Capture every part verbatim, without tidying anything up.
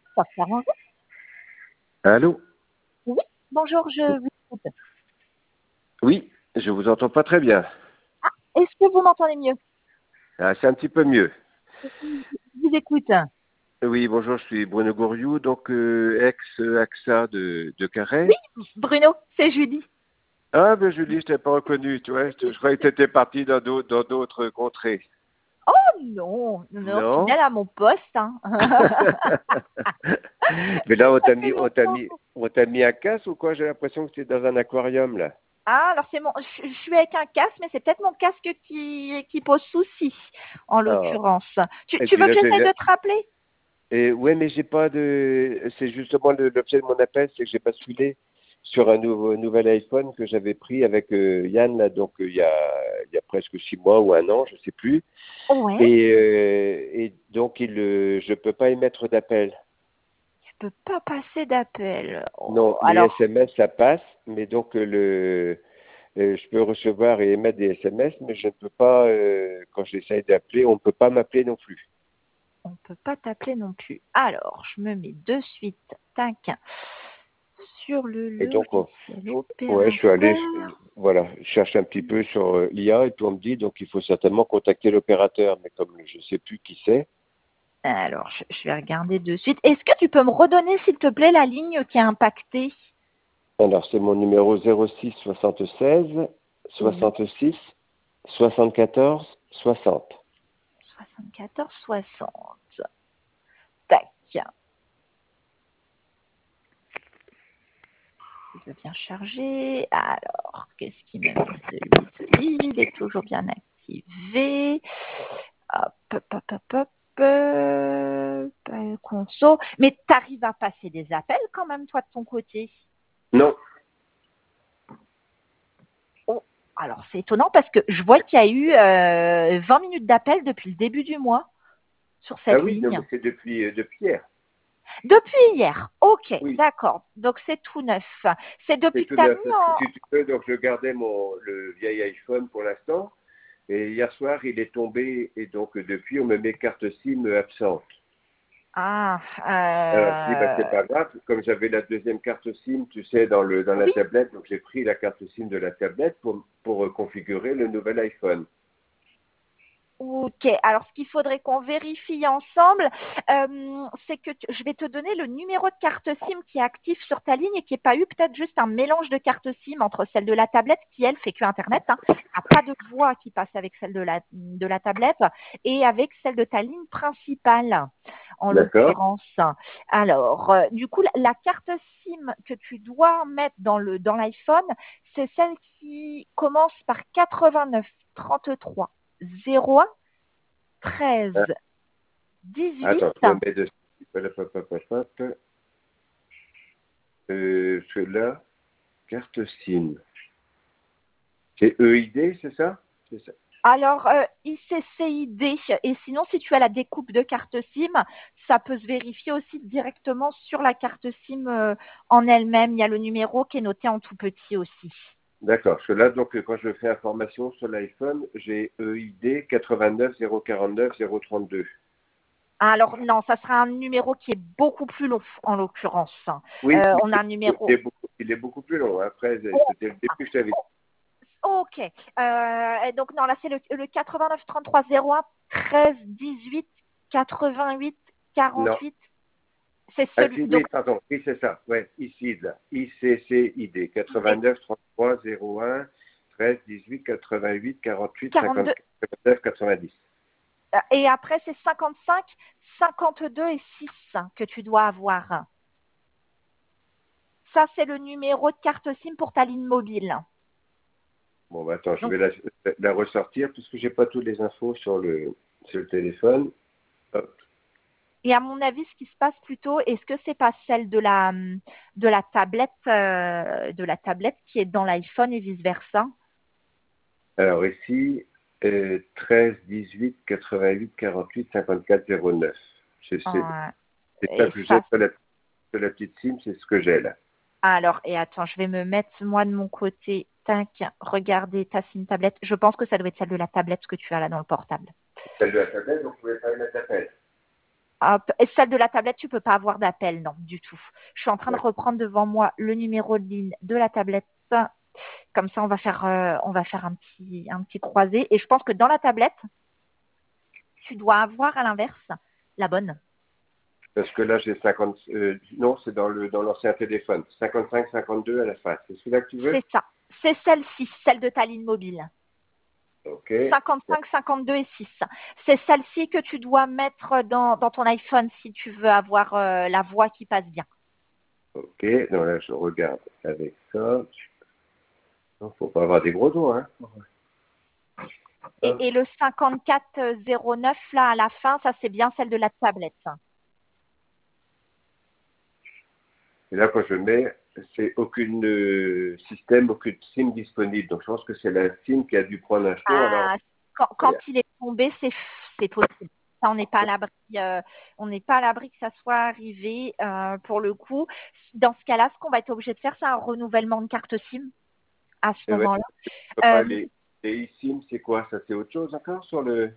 Ça s'arrange. Allô? Oui, bonjour, je vous écoute. Oui, je vous entends pas très bien. Est-ce que vous m'entendez mieux? Ah, c'est un petit peu mieux. Je vous écoute. Oui, bonjour, je suis Bruno Gouriou, donc euh, ex-AXA de, de Oui, Carhaix. Bruno, c'est Julie. Ah, ben Julie, je t'ai pas reconnu, tu vois, je, je croyais que tu étais parti dans d'autres dans d'autres contrées. Oh non, non, non, Non? fidèle à mon poste. Hein. Mais là, on Ça t'a fait mis, on t'a longtemps. mis, on t'a mis un casque ou quoi? J'ai l'impression que tu es dans un aquarium, là. Ah, alors c'est mon, je, je suis avec un casque, mais c'est peut-être mon casque qui, qui pose souci, en Ah. l'occurrence. Tu, Et tu puis veux là, que j'essaie j'ai, de te rappeler? et ouais, mais j'ai pas de, c'est justement le- l'objet de mon appel, c'est que j'ai basculé sur un nouveau, nouvel iPhone que j'avais pris avec euh, Yann, là, donc euh, il y a, il y a presque six mois ou un an, je sais plus. Ouais. Et, euh, et donc il, euh, je peux pas émettre d'appel. Tu peux pas passer d'appel. Non, Oh, les alors, S M S ça passe, mais donc euh, le, euh, je peux recevoir et émettre des S M S, mais je ne peux pas, euh, quand j'essaye d'appeler, on ne peut pas m'appeler non plus. on peut pas t'appeler non plus. Alors, je me mets de suite, tac, sur le Et donc, on- logiciel ouais, je suis allé, opérateur. voilà, je cherche un petit peu sur euh, l'I A et puis on me dit donc il faut certainement contacter l'opérateur, mais comme je ne sais plus qui c'est. Alors, je, je vais regarder de suite. Est-ce que tu peux me redonner, s'il te plaît, la ligne qui est impactée? Alors c'est mon numéro zéro six soixante-seize Oui, soixante-six soixante-quatorze soixante. soixante-quatorze soixante. Tac. Il veut bien charger. Alors, qu'est-ce qu'il me met celui-ci? Il est toujours bien activé. Hop, hop, hop, hop, hop. Euh, pas conso. Mais tu arrives à passer des appels quand même, toi, de ton côté? Non. Oh, alors c'est étonnant parce que je vois qu'il y a eu euh, vingt minutes d'appel depuis le début du mois sur Ah cette oui, non, mais ligne. c'est depuis, euh, depuis hier. Depuis hier. Ok, Oui, d'accord. Donc c'est tout neuf. C'est depuis c'est que tout tu as neuf. mis Parce que en... si tu veux, donc je gardais mon le vieil iPhone pour l'instant. Et hier soir, il est tombé et donc depuis, on me met carte SIM absente. Ah, Alors, je dis, bah, c'est euh, pas grave. Comme j'avais la deuxième carte SIM, tu sais, dans, le, dans la oui. tablette, donc j'ai pris la carte SIM de la tablette pour, pour euh, configurer le nouvel iPhone. Ok, alors ce qu'il faudrait qu'on vérifie ensemble, euh, c'est que tu- je vais te donner le numéro de carte SIM qui est actif sur ta ligne et qui n'est pas eu peut-être juste un mélange de carte SIM entre celle de la tablette qui, elle, fait que Internet, hein, a pas de voix qui passe avec celle de la, de la tablette et avec celle de ta ligne principale, en D'accord. l'occurrence. Alors, euh, du coup, la, la carte SIM que tu dois mettre dans le dans l'iPhone, c'est celle qui commence par quatre-vingt-neuf trente-trois zéro un treize Ah, dix-huit. attends, je me mets dessus. Hop, hop, hop, hop, hop. Euh, cela, carte SIM. C'est E I D, c'est ça? C'est ça. Alors, euh, I C C I D, et sinon, si tu as la découpe de carte SIM, ça peut se vérifier aussi directement sur la carte SIM euh, en elle-même. Il y a le numéro qui est noté en tout petit aussi. D'accord. Parce que là, donc, quand je fais information sur l'iPhone, j'ai E I D quatre-vingt-neuf zéro quarante-neuf zéro trente-deux. Alors, non, ça sera un numéro qui est beaucoup plus long, en l'occurrence. Oui, Euh, on a un il numéro. est beaucoup, il est beaucoup plus long. Après, Oh, c'était le début que je t'avais dit. ok. Euh, donc, non, là, c'est le, le quatre-vingt-neuf trente-trois zéro un treize dix-huit quatre-vingt-huit Non. quarante-huit. C'est Ah, celui. si, Donc, oui, pardon. Oui, c'est ça. Ouais, ici, là. I C C I D quatre-vingt-neuf trente-trois zéro un treize dix-huit quatre-vingt-huit quarante-huit quarante-deux. cinquante-neuf quatre-vingt-dix. Et après, c'est cinquante-cinq, cinquante-deux et six que tu dois avoir. Ça, c'est le numéro de carte SIM pour ta ligne mobile. Bon, bah, attends, je Donc, vais la, la ressortir puisque j'ai pas toutes les infos sur le, sur le téléphone. Hop. et à mon avis, ce qui se passe plutôt, est-ce que c'est pas celle de la de la tablette euh, de la tablette qui est dans l'iPhone et vice versa? Alors ici, euh, treize dix-huit quatre-vingt-huit quarante-huit cinquante-quatre zéro neuf. C'est c'est- Euh, c'est ça et que j'ai ça, sur la, sur la petite SIM, c'est ce que j'ai là. alors, et attends, je vais me mettre moi de mon côté. Tac, regarder ta SIM tablette. Je pense que ça doit être celle de la tablette que tu as là dans le portable. Celle de la tablette, donc vous pouvez pas y mettre l'appel. Hop. Et celle de la tablette, tu peux pas avoir d'appel, non, du tout. Je suis en train de Ouais. reprendre devant moi le numéro de ligne de la tablette. Comme ça, on va faire, euh, on va faire un petit, un petit croisé. Et je pense que dans la tablette, tu dois avoir à l'inverse la bonne. Parce que là, j'ai cinquante. Euh, non, c'est dans le dans l'ancien téléphone. cinquante-cinq, cinquante-deux à la face. C'est celui-là que tu veux? C'est ça. C'est celle-ci, celle de ta ligne mobile. Ok. cinquante-cinq, cinquante-deux et six. C'est celle-ci que tu dois mettre dans, dans ton iPhone si tu veux avoir euh, la voix qui passe bien. Ok. Donc là, je regarde avec ça. Il faut pas avoir des gros doigts, hein. Et, Hop. et le cinquante-quatre zéro neuf, là, à la fin, ça, c'est bien celle de la tablette. Et là, quand je mets, c'est aucune euh, système, aucune SIM disponible. Donc, je pense que c'est la SIM qui a dû prendre un show. Alors, Ah, quand, quand il est tombé, c'est c'est possible. Ça, on n'est pas à l'abri. euh, on n'est pas à l'abri que ça soit arrivé. euh, pour le coup, dans ce cas-là, ce qu'on va être obligé de faire, c'est un renouvellement de carte SIM à ce et ouais, moment-là. pas Euh, les, les eSIM, c'est quoi? Ça, c'est autre chose encore sur le.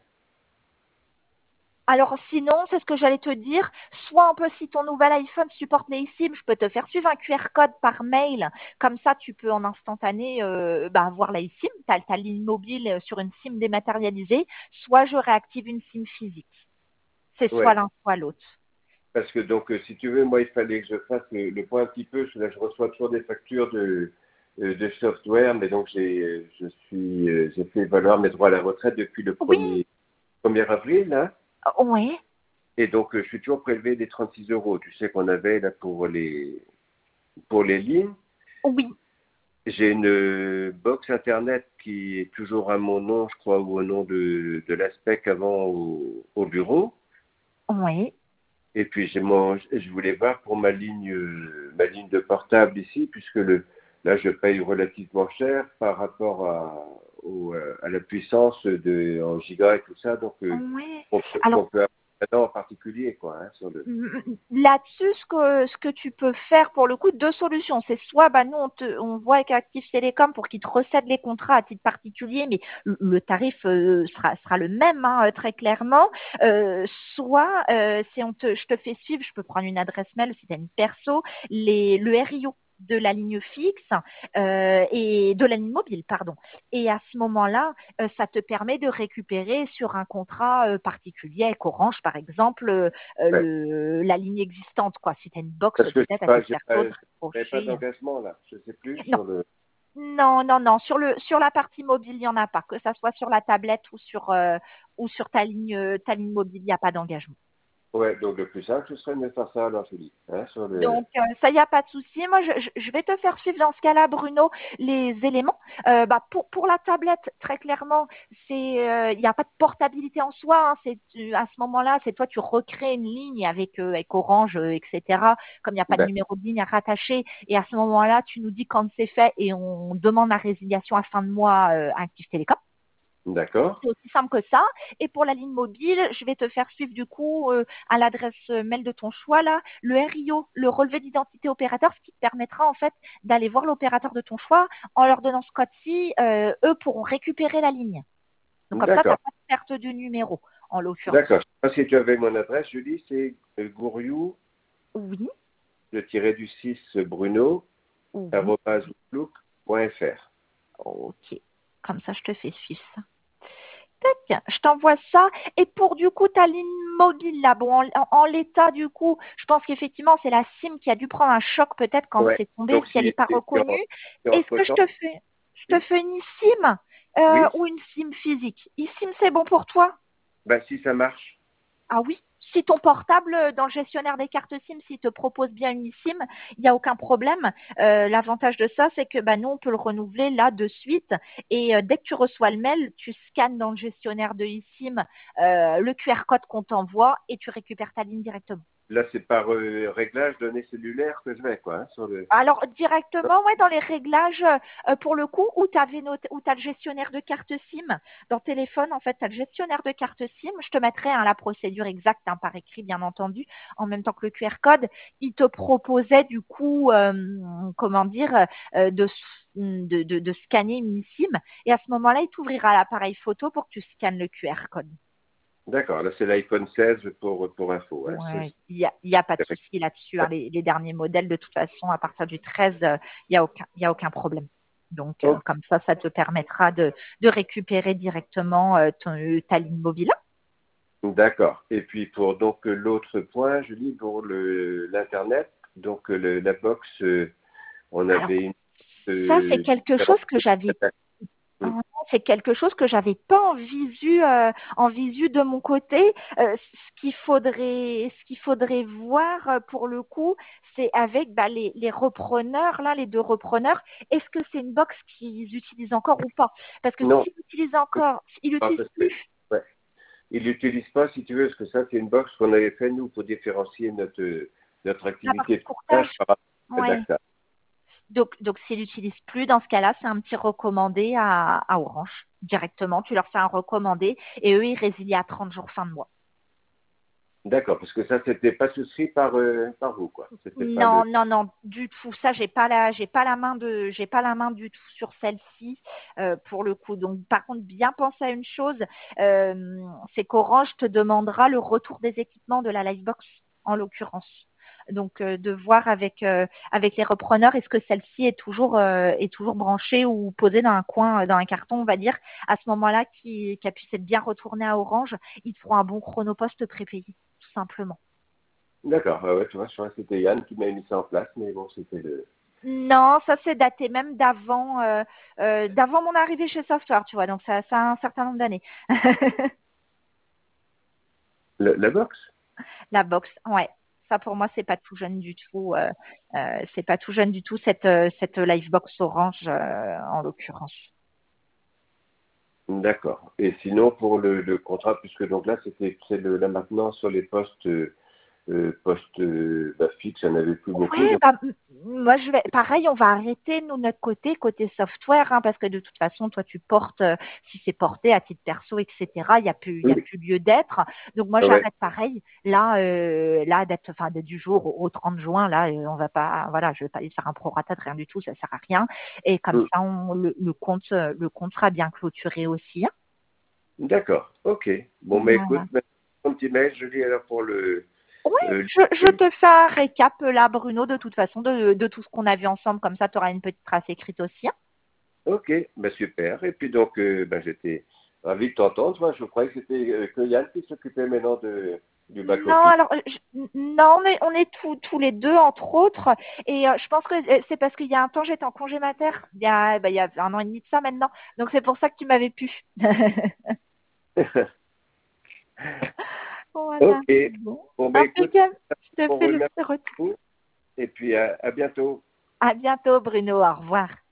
alors sinon, c'est ce que j'allais te dire. Soit on peut, si ton nouvel iPhone supporte les eSIM, je peux te faire suivre un Q R code par mail. Comme ça, tu peux en instantané euh, bah, avoir la eSIM, ta, ta ligne mobile euh, sur une SIM dématérialisée. Soit je réactive une SIM physique. C'est soit Ouais. l'un, soit l'autre. Parce que donc, euh, si tu veux, moi, il fallait que je fasse le, le point un petit peu. Parce que là, je reçois toujours des factures de, euh, de software, mais donc j'ai, euh, je suis, euh, j'ai fait valoir mes droits à la retraite depuis le Oui, premier premier avril, là. oui, Et donc, euh, je suis toujours prélevé des trente-six euros. Tu sais qu'on avait là pour les pour les lignes. oui, J'ai une euh, box internet qui est toujours à mon nom, je crois, ou au nom de, de l'Aspect avant au, au bureau. oui. Et puis j'ai mon, je voulais voir pour ma ligne, euh, ma ligne de portable ici, puisque le, là je paye relativement cher par rapport à, au, euh, à la puissance de, en giga et tout ça, donc euh, Oui. on peut, Alors, qu'on peut avoir maintenant en particulier, quoi, hein, sur le. mm, là-dessus, ce que, ce que tu peux faire pour le coup, deux solutions. C'est soit, bah, nous, on, te, on voit avec Active Télécom pour qu'ils te recèdent les contrats à titre particulier, mais le, le tarif euh, sera, sera le même, hein, euh, très clairement. Euh, soit, euh, si on te, je te fais suivre, je peux prendre une adresse mail si tu as une perso, les, le R I O de la ligne fixe euh, et de la ligne mobile, pardon. Et à ce moment-là, euh, ça te permet de récupérer sur un contrat euh, particulier avec Orange, par exemple, euh, euh, Ouais. le, la ligne existante, quoi. Si tu as une box Parce que j'ai peut-être à te pas, j'ai faire pas, j'avais pas raccrocher. d'engagement là, je sais plus Non, sur le. non, non, non. Sur le sur la partie mobile, il n'y en a pas. Que ça soit sur la tablette ou sur euh, ou sur ta ligne euh, ta ligne mobile, il n'y a pas d'engagement. Ouais, donc le plus simple, ce serait de me faire ça alors, Julie, hein, sur le. Donc, euh, ça, il n'y a pas de souci. Moi, je, je- je vais te faire suivre dans ce cas-là, Bruno, les éléments. Euh, bah, pour, pour la tablette, très clairement, c'est, euh, il n'y a pas de portabilité en soi. Hein. C'est, tu- à ce moment-là, c'est toi, tu recrées une ligne avec, euh, avec Orange, euh, et cetera. Comme il n'y a pas de Ben, numéro de ligne à rattacher. Et à ce moment-là, tu nous dis quand c'est fait et on demande la résiliation à fin de mois euh, à Active Télécom. d'accord, C'est aussi simple que ça. Et pour la ligne mobile, je vais te faire suivre du coup euh, à l'adresse euh, mail de ton choix là, le R I O, le relevé d'identité opérateur, ce qui te permettra en fait d'aller voir l'opérateur de ton choix. En leur donnant ce code-ci, euh, eux pourront récupérer la ligne. Donc comme ça, tu n'as d'accord, pas de perte de numéro, en l'occurrence. d'accord. Je sais pas si tu avais mon adresse, Julie, c'est euh, Gouriou, Oui, le tiré du six Bruno, oui, arobase outlook.fr. ok. Comme ça, je te fais suivre ça. Tac, je t'envoie ça. Et pour du coup ta ligne mobile là, bon, en, en- en l'état du coup, je pense qu'effectivement c'est la SIM qui a dû prendre un choc peut-être quand Ouais. c'est tombé Donc si elle n'est si, pas si, si reconnue. en- si Est-ce que je entre-temps, te fais, je te oui, fais une eSIM euh, oui, ou une SIM physique? eSIM c'est bon pour toi? ben si ça marche, Ah oui, si ton portable euh, dans le gestionnaire des cartes SIM, s'il te propose bien une eSIM, il n'y a aucun problème. Euh, l'avantage de ça, c'est que bah, nous, on peut le renouveler là de suite. Et euh, dès que tu reçois le mail, tu scannes dans le gestionnaire de eSIM euh, le Q R code qu'on t'envoie et tu récupères ta ligne directement. là c'est par euh, réglage données cellulaires que je vais, quoi, hein, sur le. Alors directement, ouais, dans les réglages, euh, pour le coup, où tu as le gestionnaire de carte SIM, dans téléphone, en fait, tu as le gestionnaire de carte SIM. Je te mettrai hein, la procédure exacte hein, par écrit, bien entendu, en même temps que le Q R code. Il te proposait du coup, euh, comment dire, euh, de, de, de, de scanner une SIM. Et à ce moment-là, il t'ouvrira l'appareil photo pour que tu scannes le Q R code. D'accord, là c'est l'iPhone seize pour, pour info. Hein. C'est- Ouais, il y a, il y a pas de c'est- souci là-dessus, hein. Les, les derniers modèles, de toute façon, à partir du treize, euh, il y a aucun, il y a aucun problème. Donc, euh, Oh, comme ça, ça te permettra de, de récupérer directement euh, ton, ta ligne mobile. d'accord. Et puis pour donc l'autre point, je dis pour le l'internet, donc le, la box, euh, on Alors, avait une ça, c'est euh, quelque chose que j'avais Hum. c'est quelque chose que j'avais pas en visu, euh, en visu de mon côté. Euh, ce qu'il faudrait, ce qu'il faudrait voir euh, pour le coup, c'est avec bah, les, les repreneurs, là, les deux repreneurs. Est-ce que c'est une box qu'ils utilisent encore ou pas? Parce que Non, s'ils utilisent encore, ils pas l'utilisent parce que plus. ouais. Ils l'utilisent pas, si tu veux, parce que ça c'est une box qu'on avait fait nous pour différencier notre notre La activité partie de courtage. courtage par rapport à Ouais. Dacta. Donc, donc s'ils l'utilisent plus, dans ce cas-là, c'est un petit recommandé à, à Orange directement. Tu leur fais un recommandé et eux, ils résilient à trente jours fin de mois. D'accord, parce que ça c'était pas souscrit par euh, par vous quoi. C'était pas le. Non, non, non, du tout. Ça, j'ai pas la, j'ai pas la main de, j'ai pas la main du tout sur celle-ci euh, pour le coup. Donc, par contre, bien penser à une chose, euh, c'est qu'Orange te demandera le retour des équipements de la Livebox, en l'occurrence. Donc, euh, de voir avec euh, avec les repreneurs, est-ce que celle-ci est toujours euh, est toujours branchée ou posée dans un coin, euh, dans un carton, on va dire. À ce moment-là, qui- qu'elle puisse être bien retournée à Orange, ils te feront un bon chronopost prépayé, tout simplement. D'accord, ah ouais, tu vois, je crois que c'était Yann qui m'a mis ça en place, mais bon, c'était le Non, ça c'est daté même d'avant euh, euh, d'avant mon arrivée chez Software, tu vois, donc ça, ça a un certain nombre d'années. le- la box. La box, ouais. Ça pour moi c'est pas tout jeune du tout. Euh, euh, c'est pas tout jeune du tout cette euh, cette Livebox Orange euh, en l'occurrence. D'accord. Et sinon pour le, le contrat, puisque donc là c'était c'est le là maintenant sur les postes euh, euh, postes euh, bah, fixes, il n'y en avait plus beaucoup. Ouais, Donc bah, m- moi je vais pareil, on va arrêter nous notre côté côté software, hein, parce que de toute façon toi tu portes, euh, si c'est porté à titre perso, et cetera. Il y a plus il y a oui, plus lieu d'être. Donc moi ah ouais. j'arrête pareil. Là euh, là d'être enfin de- du jour au au trente juin là, euh, on va pas voilà, je vais pas y faire un prorata de rien du tout, ça sert à rien. Et comme Hmm. ça on le, le compte euh, le compte sera bien clôturé aussi, hein. D'accord. Ok. Bon, mais écoute, Voilà. maintenant, ton petit mail, je lis alors pour le. Oui, euh, je, je te fais un récap euh, là, Bruno, de toute façon, de, de tout ce qu'on a vu ensemble, comme ça tu auras une petite trace écrite aussi, hein. ok, ben super. Et puis donc, euh, ben, j'étais ravi de t'entendre. Moi, je croyais que c'était euh, que Yann qui s'occupait maintenant de du back Non, office. alors euh, je- non, mais on est tous tous les deux entre autres, et euh, je pense que euh, c'est parce qu'il y a un temps j'étais en congé mater, il y a bah, il y a un an et demi de ça maintenant, donc c'est pour ça que tu m'avais pu. Voilà. Ok. Bon, Bon, ben écoute, impeccable. Je te on fais le remercie petit retour. beaucoup. Et puis à, à bientôt. À bientôt, Bruno. Au revoir.